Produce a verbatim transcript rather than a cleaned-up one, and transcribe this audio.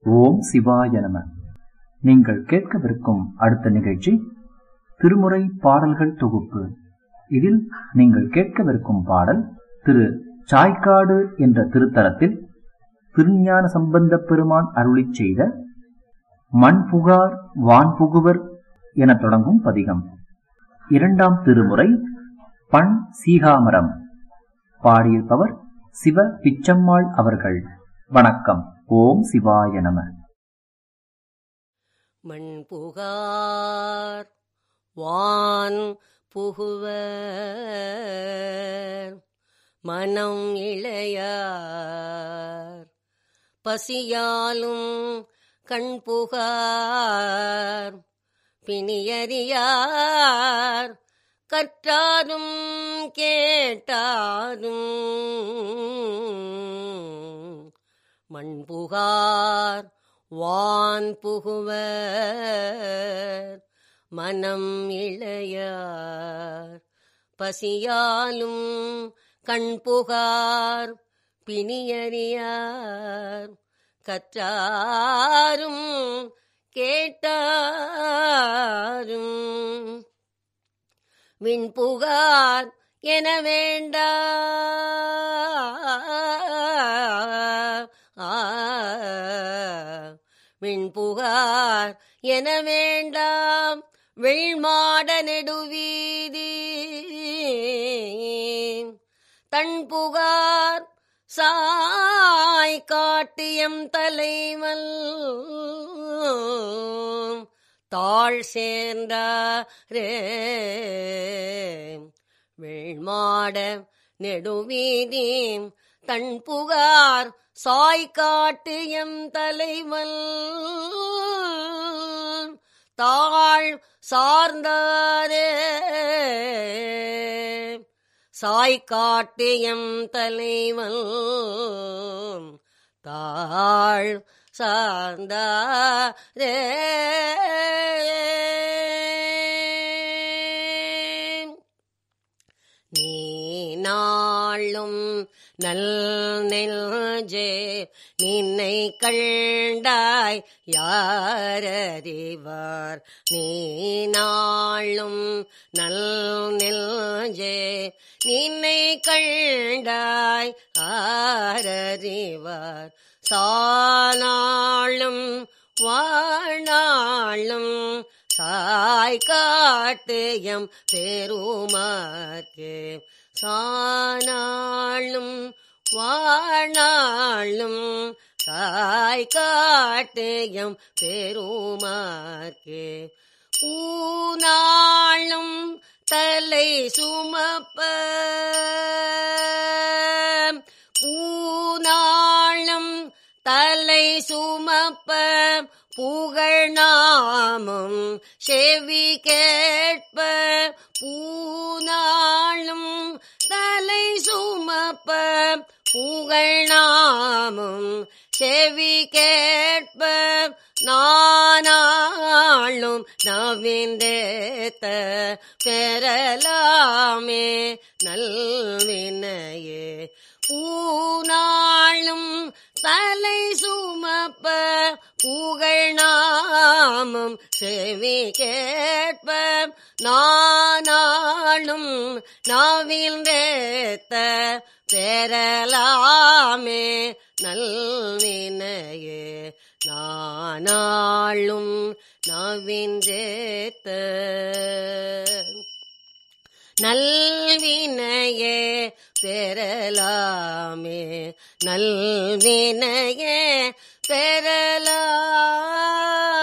ஓம் சிவாய நம. நீங்கள் கேட்கவிருக்கும் அடுத்த நிகழ்ச்சி திருமுறை பாடல்கள் தொகுப்பு. இதில் நீங்கள் கேட்கவிருக்கும் பாடல் திரு சாய்க்காடு என்ற திருத்தலத்தில் திருஞான சம்பந்த பெருமான் அருளிச் செய்த மண் புகார் வான் புகுவர் என தொடங்கும் பதிகம். இரண்டாம் திருமுறை பண் சீகாமரம். பாடியிருப்பவர் சிவ பிச்சம்மாள் அவர்கள். வணக்கம். ஓம் சிவாய நம. மண் புகார் வான் புகுவர் மனம் இளையார் பசியாலும் கண் புகார் பிணியறியார் கற்றாரும் கேட்டாரும் மண் புகார் வான் புகுவர் மனம் இளையார் பசியாலும் கண் புகார் பிணியறியார் கற்றாரும் கேட்டாரும் விண் புகார் என வேண்டா விண் புகார் என வேண்டாம் வெள்மாட நெடுவீதி தன் புகார் சாய் காட்டியம் தலைவல் தாழ் சேர்ந்தாரே வெள்மாட நெடுவீதி தன் புகார் சாய் காட்டியம் தலைவல் தாழ் சார்ந்தாரே சாய் காட்டியம் தலைவல் தாழ் சார்ந்தாரே நீ நாளும் நல் நெஞ்சே நின்னை கண்டாய் யாரறிவார் நீ நாளும் நல் நெஞ்சே நின்னை கண்டாய் ஆரறிவார் சானாளும் வாழ்நாளும் சாய் காட்டியம் பெருமாற்கே சானாளும் வாழ்நாளும் சாய் காட்டியம் பெருமாற்கே பூநாளும் தலை சுமப்ப பூநாளும் தலை சுமப்ப புகழ் நாமம் செவி கேட்ப பூநாளும் தலை சுமப்ப புகழ் நாமம் செவி கேட்ப நானாளும் நவிந்தேத்த பெறலாமே நல்வினையே பூநாளும் தலை சுமப்ப புகழ் நாமம் செவி கேட்ப நானாளும் நவிந்தேத்த பெறலாமே நல்வினையே நானாளும் நவிந்தேத்த நல்வினையே பெறலாமே நல்வினையே பெறலாமே